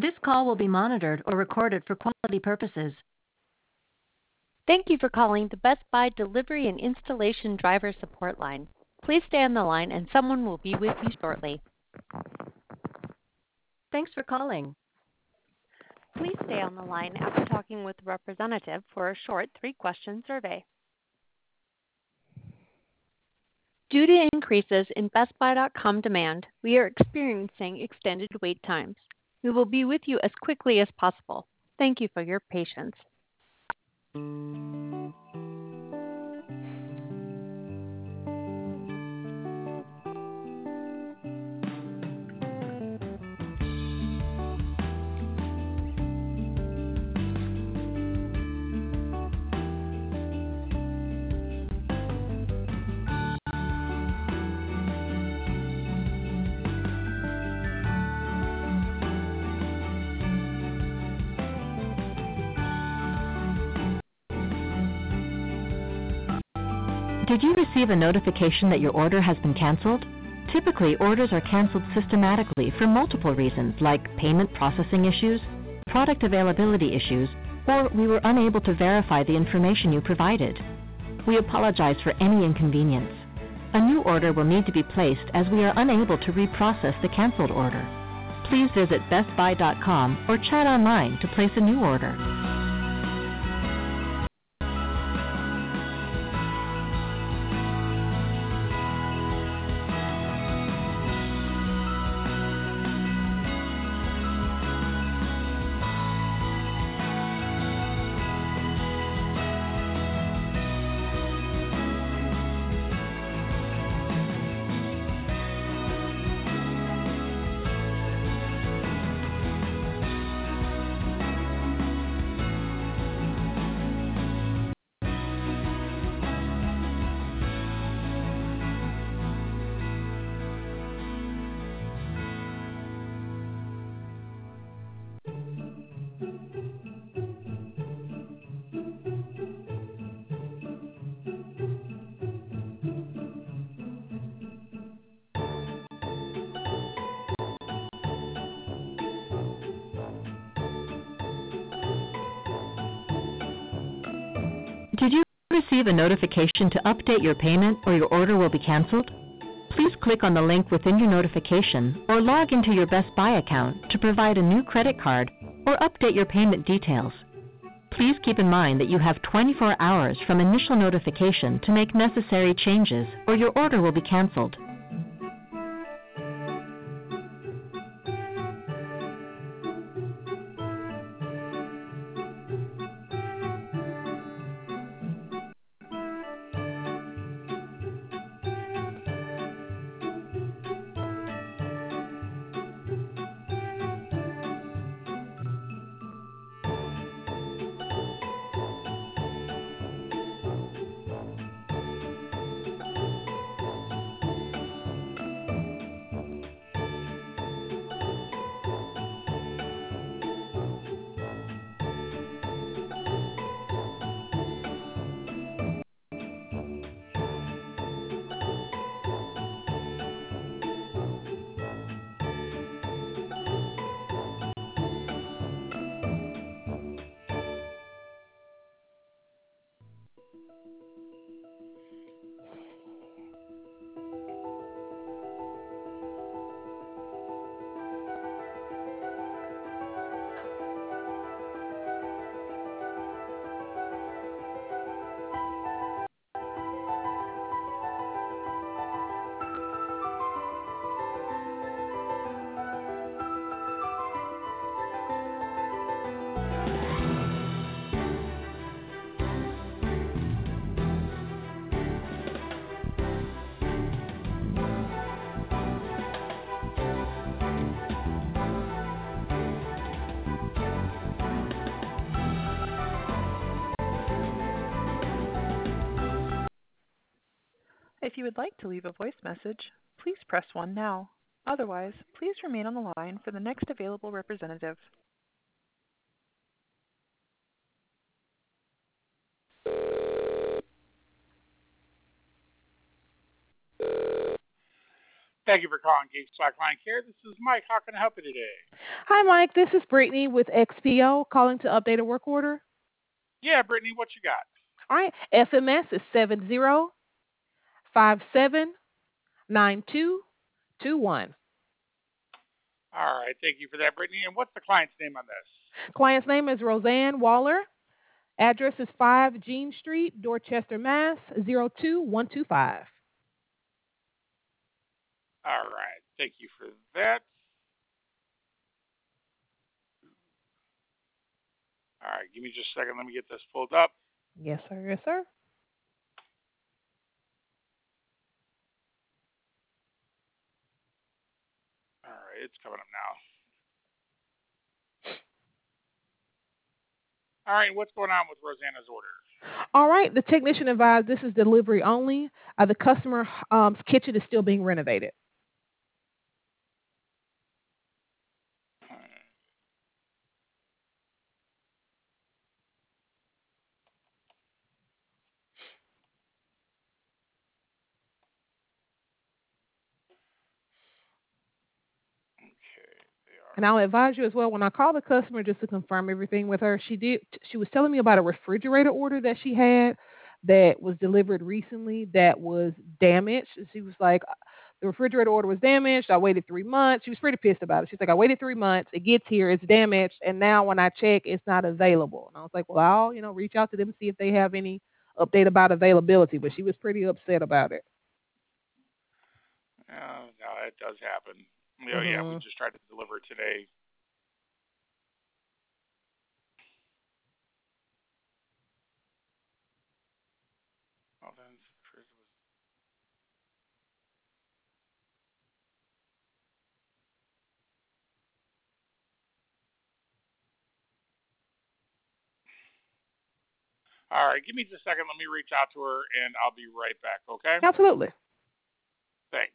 This call will be monitored or recorded for quality purposes. Thank you for calling the Best Buy Delivery and Installation Driver Support Line. Please stay on the line and someone will be with you shortly. Thanks for calling. Please stay on the line after talking with the representative for a short 3-question survey. Due to increases in BestBuy.com demand, we are experiencing extended wait times. We will be with you as quickly as possible. Thank you for your patience. Did you receive a notification that your order has been canceled? Typically, orders are canceled systematically for multiple reasons like payment processing issues, product availability issues, or we were unable to verify the information you provided. We apologize for any inconvenience. A new order will need to be placed as we are unable to reprocess the canceled order. Please visit bestbuy.com or chat online to place a new order. Did you receive a notification to update your payment or your order will be canceled? Please click on the link within your notification or log into your Best Buy account to provide a new credit card or update your payment details. Please keep in mind that you have 24 hours from initial notification to make necessary changes or your order will be canceled. If you would like to leave a voice message, please press 1 now. Otherwise, please remain on the line for the next available representative. Thank you for calling Geek Slack Line Care. This is Mike. How can I help you today? Hi, Mike. This is Brittany with XPO calling to update a work order. Yeah, Brittany, what you got? All right. FMS is 70579221. All right, thank you for that, Brittany. And what's the client's name on this? Client's name is Roseanne Waller. Address is 5 Jean Street, Dorchester, Mass. 02125. All right, thank you for that. All right, give me just a second. Let me get this pulled up. Yes, sir. Yes, sir. All right, it's coming up now. All right, what's going on with Rosanna's order? All right. The technician advised this is delivery only. The customer kitchen is still being renovated. Okay, they are. And I'll advise you as well, when I call the customer just to confirm everything with her, she was telling me about a refrigerator order that she had that was delivered recently that was damaged. She was like, the refrigerator order was damaged. I waited 3 months. She was pretty pissed about it. She's like, I waited 3 months. It gets here. It's damaged. And now when I check, it's not available. And I was like, well, I'll, reach out to them and see if they have any update about availability. But she was pretty upset about it. No, it does happen. Yeah, we Hmm. just tried to deliver today. Well, then, all right, give me just a second. Let me reach out to her, and I'll be right back, okay? Absolutely. Thanks.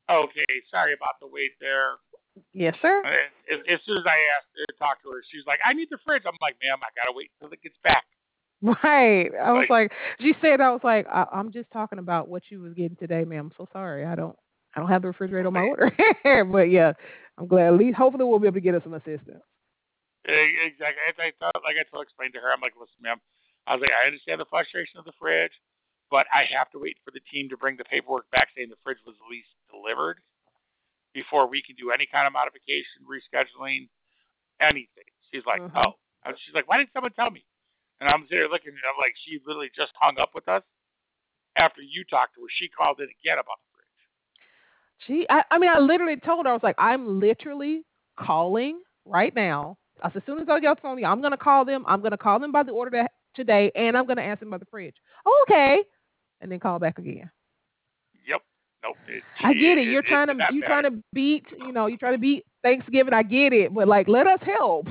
Okay, sorry about the wait there. Yes, sir. As soon as I asked her to talk to her, she's like, "I need the fridge." I'm like, "Ma'am, I gotta wait until it gets back." Right. I was Like, like, she said, I was like, I'm just talking about what you was getting today, ma'am. I'm so sorry. I don't have the refrigerator on my order. But yeah, I'm glad. At least, hopefully, we'll be able to get us some assistance. exactly. I thought, like I told, explained to her, I'm like, "Listen, ma'am," I was like, "I understand the frustration of the fridge, but I have to wait for the team to bring the paperwork back saying the fridge was at least delivered before we can do any kind of modification, rescheduling, anything." She's like, Mhm. "Oh," and she's like, "Why didn't someone tell me?" And I'm sitting there looking, and I'm like, she literally just hung up with us after you talked to her. She called in again about the fridge. I mean, I literally told her, I was like, I'm literally calling right now. I said, as soon as I get off the phone, I'm gonna call them. I'm gonna call them by the order today, and I'm gonna ask them about the fridge. Okay, and then call back again. Yep. Nope. I get it. It did not You're trying matter. to beat, you try to beat Thanksgiving. I get it, but like, let us help.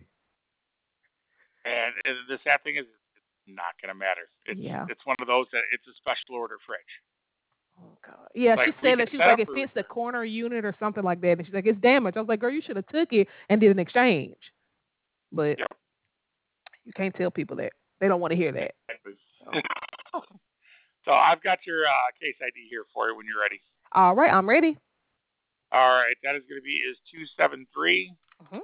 And the sad thing is, it's not going to matter. Yeah. It's one of those that it's a special order fridge. Oh God. Yeah, Like she we said can that she was set like up it a fits the return. corner unit or something like that, and she's like it's damaged. I was like, girl, you should have took it and did an exchange, but Yep. you can't tell people that. They don't want to hear that. Exactly. So. So I've got your case ID here for you when you're ready. All right, I'm ready. All right. That is going to be is 273 Mhm.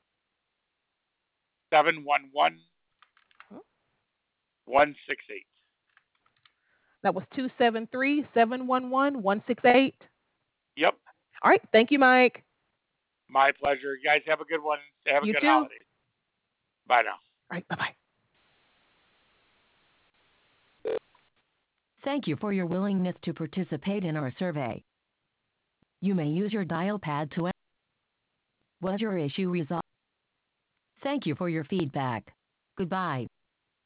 711 Mhm. 168. That was 273-711-168. Yep. All right, thank you, Mike. My pleasure. You guys have a good one. Have a You good too. holiday. Bye now. All right, bye bye. Thank you for your willingness to participate in our survey. You may use your dial pad to. Was your issue resolved? Thank you for your feedback. Goodbye.